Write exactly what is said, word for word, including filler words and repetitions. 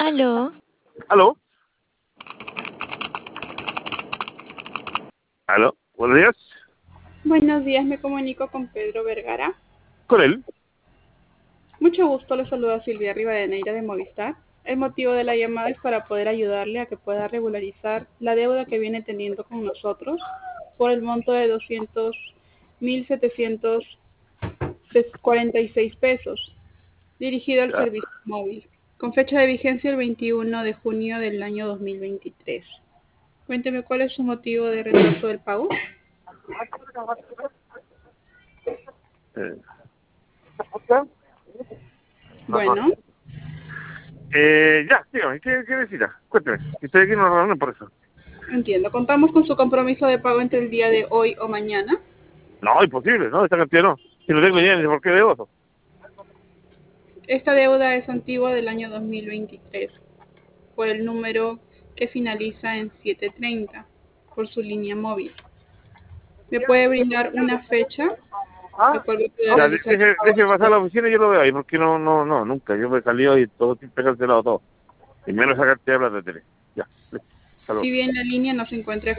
Aló, ¿Aló? ¿Aló? Buenos días. Buenos días, me comunico con Pedro Vergara. ¿Con él? Mucho gusto, le saluda Silvia Rivadeneira de Movistar. El motivo de la llamada es para poder ayudarle a que pueda regularizar la deuda que viene teniendo con nosotros por el monto de doscientos mil setecientos cuarenta y seis pesos, dirigido al Ya. servicio móvil, con fecha de vigencia el veintiuno de junio del año dos mil veintitrés. Cuénteme cuál es su motivo de retraso del pago. Eh, Bueno, eh, ya, dígame, ¿qué, qué necesita? Cuénteme. Estoy aquí en una reunión por eso. entiendo. Contamos con su compromiso de pago entre el día de hoy o mañana. No, imposible, ¿no? Esta cantidad no. Si no tengo idea ni de por qué debo eso. Esta deuda es antigua del año dos mil veintitrés por el número que finaliza en setecientos treinta por su línea móvil. ¿Me puede brindar una fecha la cual voy a poder Ya, de- realizar el deje, pago? deje pasar a la oficina y yo lo veo ahí, porque no, no, no, nunca. Yo me he salido y todo siempre he cancelado todo. Y menos esa cantidad de plata de tele. Ya, listo. Hasta luego. Si bien la línea no se encuentra